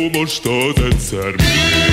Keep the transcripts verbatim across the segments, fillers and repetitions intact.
most az egyszer még.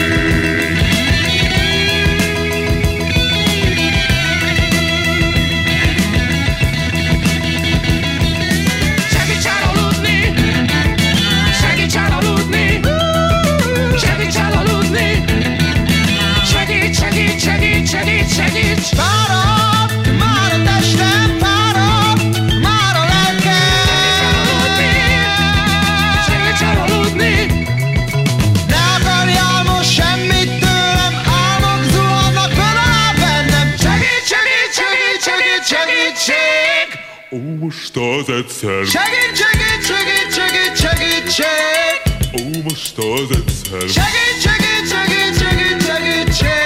Segíts, segíts! Fáradt, már a testem, fáradt, már a lelkem. Segíts elaludni! Ne akarjál most semmit tőlem, álmok zuhannak föl alá bennem. Segíts, segíts, segíts, segíts, segítség! Ó, most az egyszer. Segíts, segíts, segíts, segíts, segítség! Ó, most az egyszer. Segíts, segíts, segíts, segíts, segítség!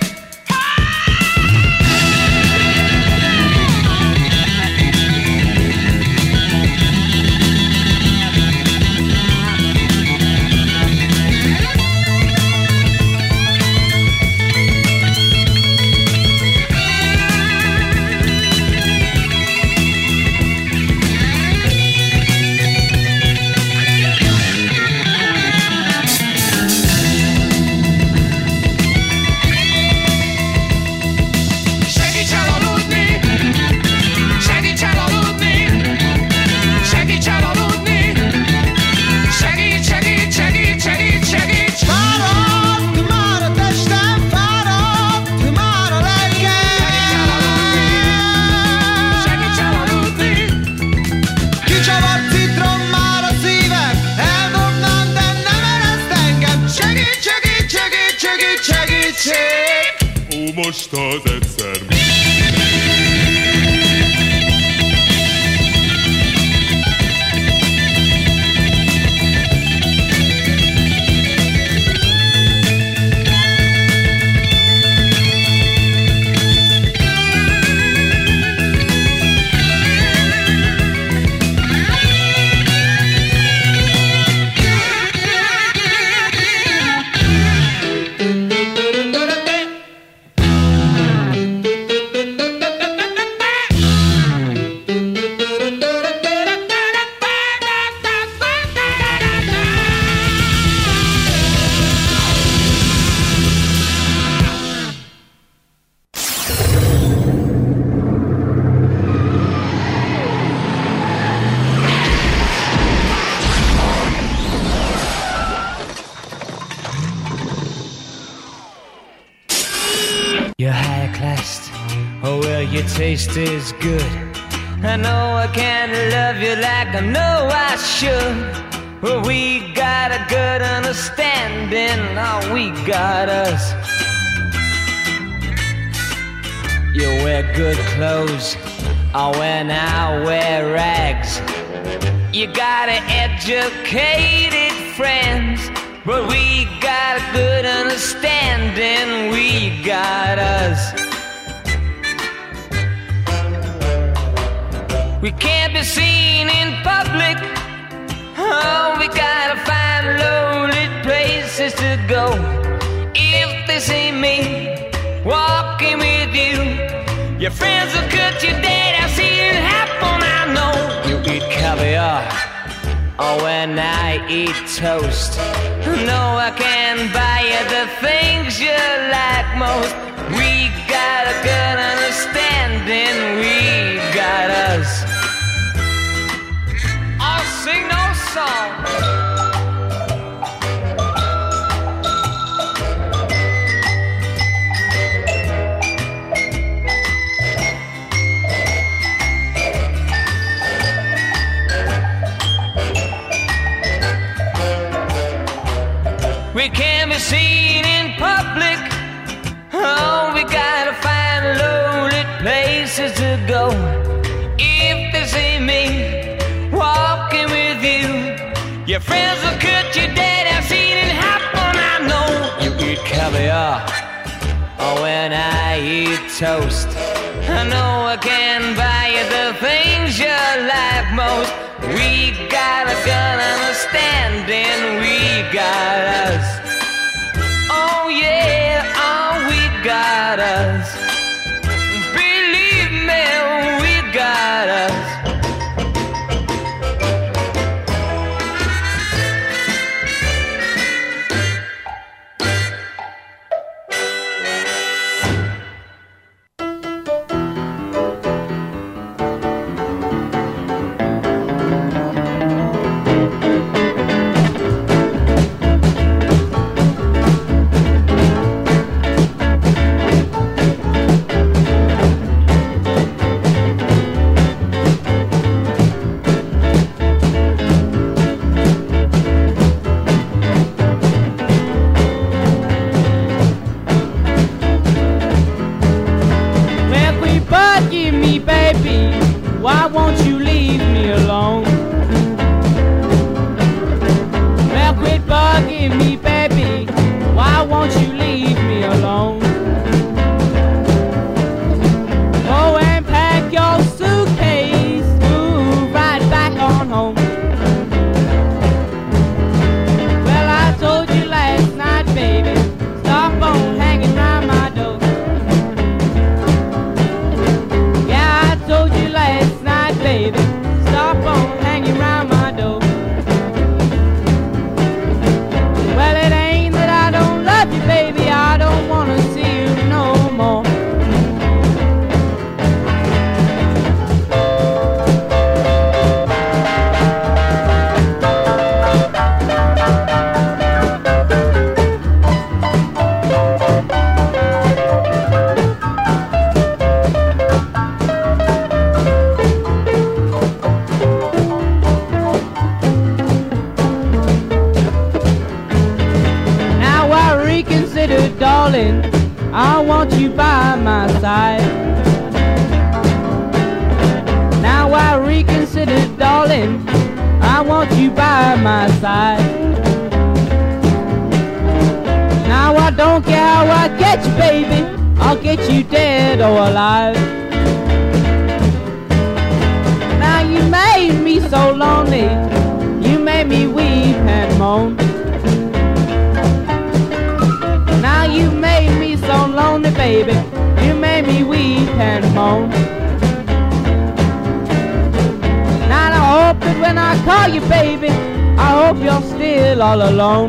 Ó, most az egyszer. You're high class, oh well your taste is good. I know I can't love you like I know I should, but we got a good understanding, oh we got us. You wear good clothes, oh and I wear rags. You got educated friends, but we got a good understanding, we got us. We can't be seen in public, oh, we gotta find lonely places to go. If they see me walking with you, your friends will cut you dead, I've seen it happen, I know. You eat caviar, oh, and I eat toast. No, I can't buy you the things you like most. We got a good understanding, we got us. I'll sing no song. We can't be seen in public, oh, we gotta find lonely places to go. If they see me walking with you, your friends will cut you dead, I've seen it happen, I know. You eat caviar, oh, and I eat toast. I know I can buy you the things you like most. We got a good understanding, we got us. Oh yeah, oh we got us. Believe me, we got us. darling, I want you by my side. Now I reconsider, darling, I want you by my side. Now I don't care how I get you, baby, I'll get you dead or alive. Now you made me so lonely, you made me weep and moan. Now you made me so lonely, baby, you made me weep and moan. Now I hope that when I call you, baby, I hope you're still all alone.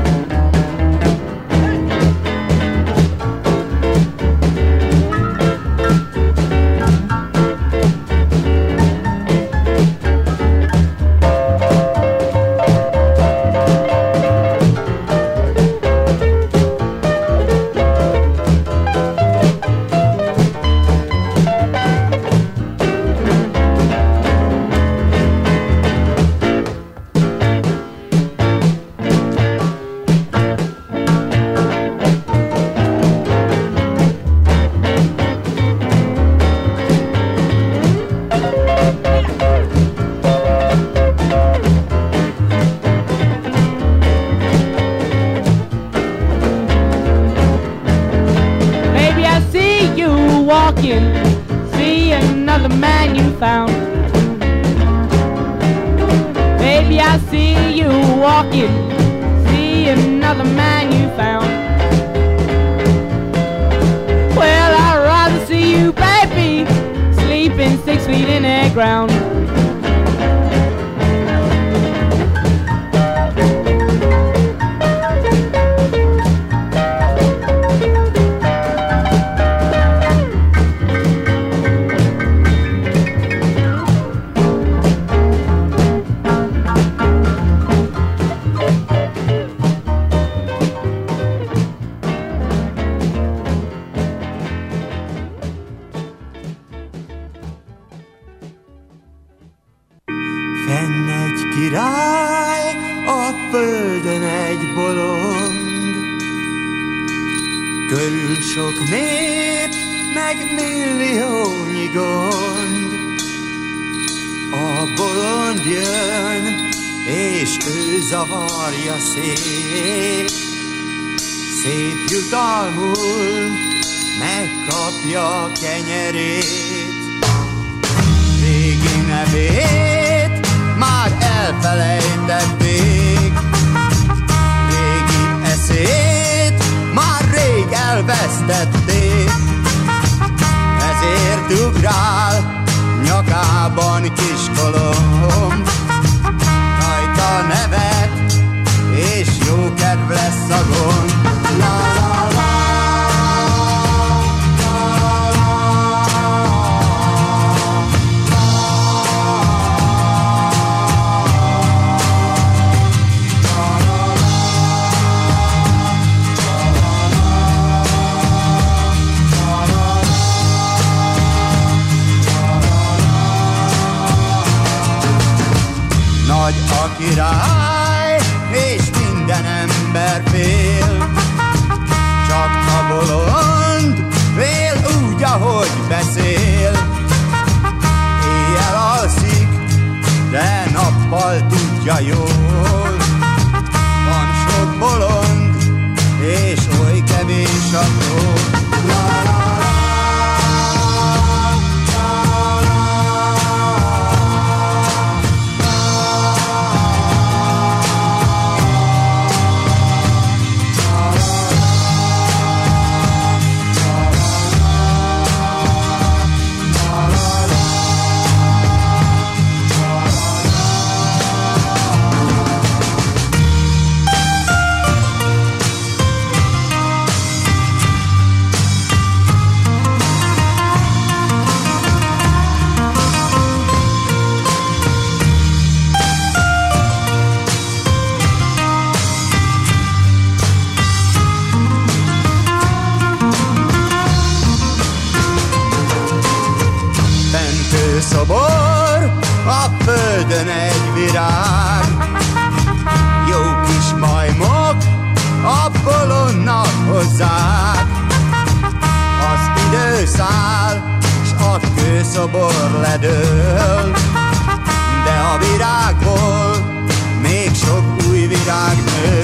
See another man you found. Baby, I see you walking. See another man you found. Well, I'd rather see you, baby, sleeping six feet in the ground. Fenn egy király, a földön egy bolond. Körül sok nép, meg milliónyi gond. A bolond jön, és ő zavarja szép. Szép jutalmul megkapja kenyerét. Régi nevét már elfelejtették, régi eszét már rég elvesztették. Ezért ugrál nyakában kiskolom, rajta nevet, és jó kedv lesz a gond. La, la, la. Nagy a király, és minden ember fél, csak a bolond fél úgy, ahogy beszél. Éjjel alszik, de nappal tudja jól. Van sok bolond, és oly kevés a pró. Szobor, a földön egy virág. Jó kis majmok a bolondnak hozzák. Az idő száll, s a kőszobor ledől, de a virágból még sok új virág nő.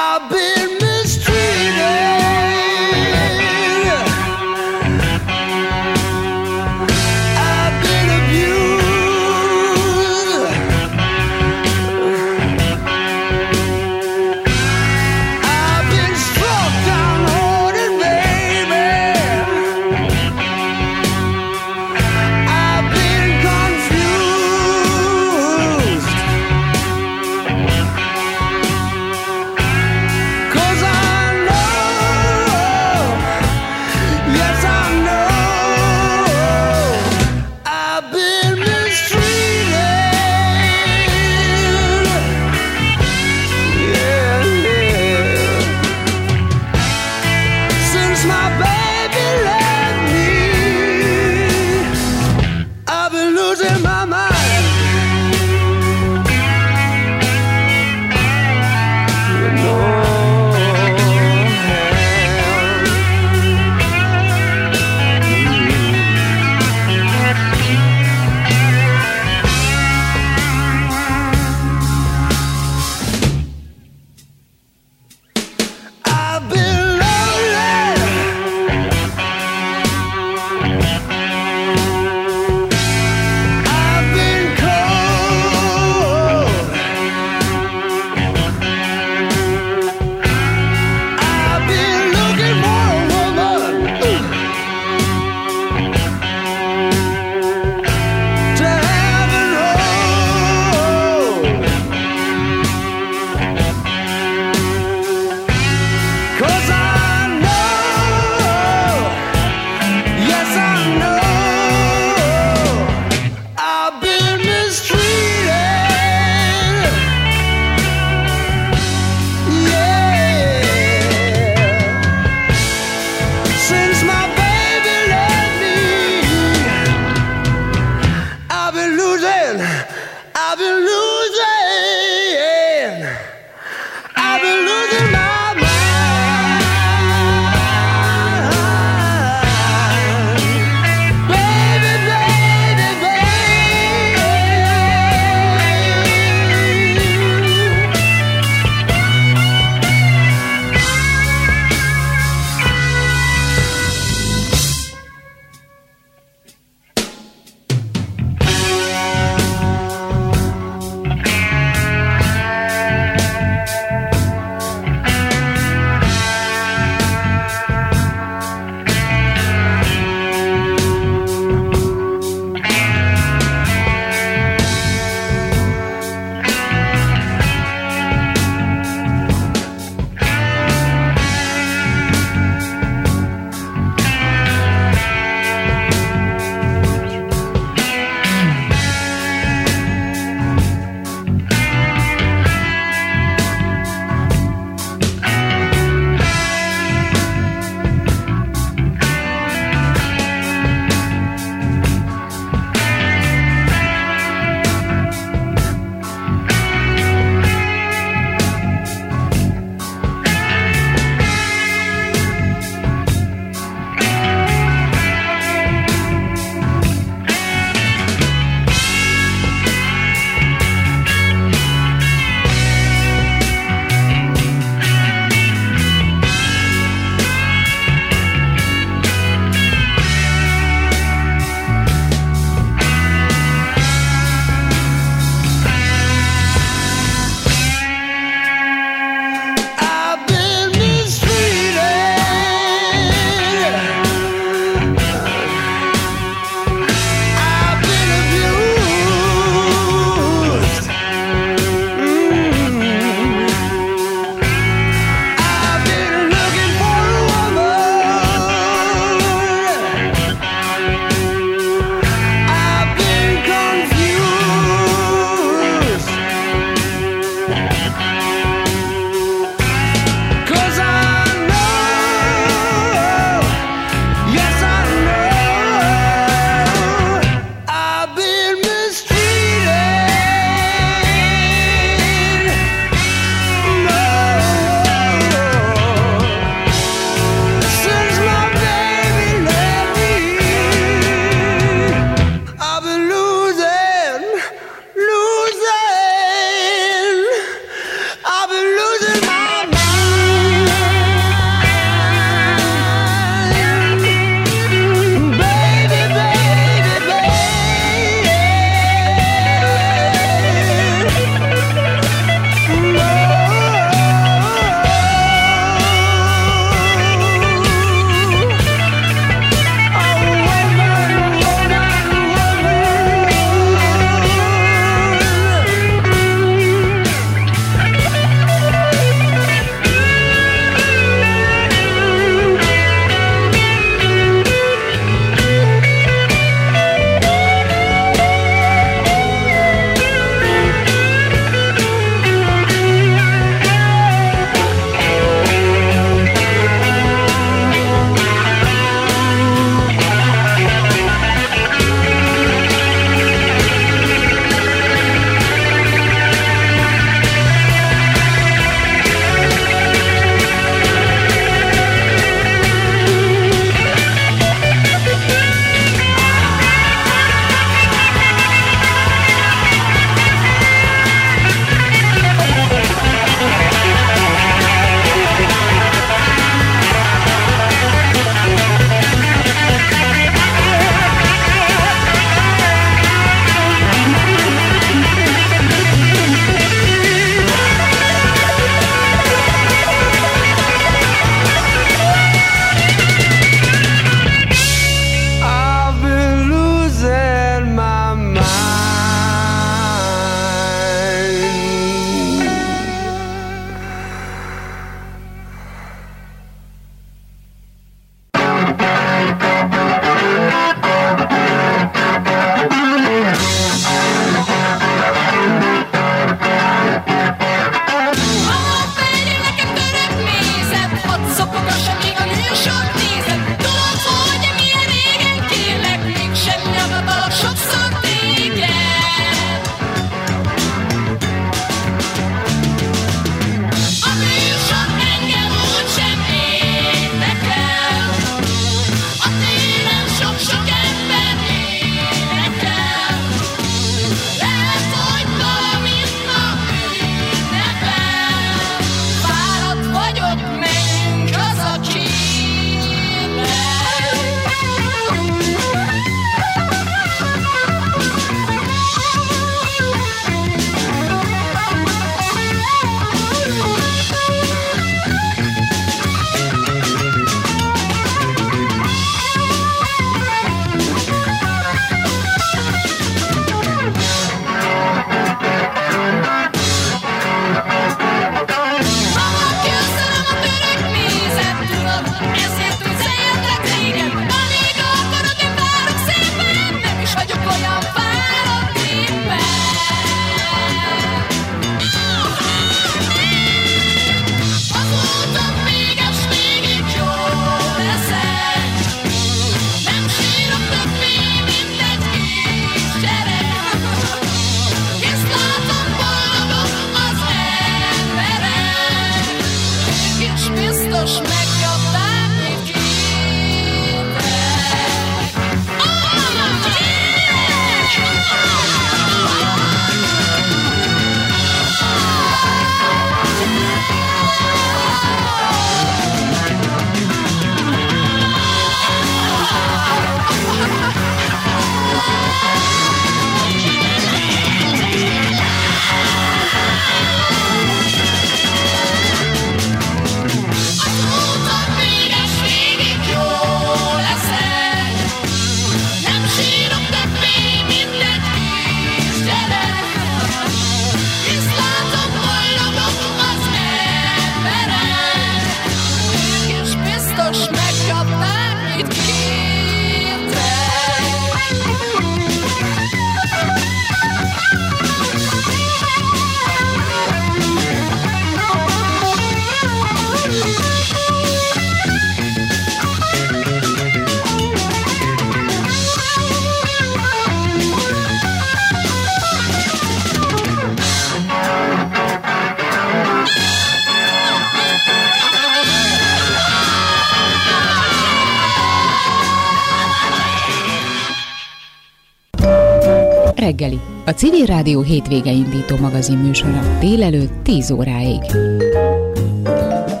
reggeli, a Civil Rádió hétvége indító magazin műsora délelőtt tíz óráig.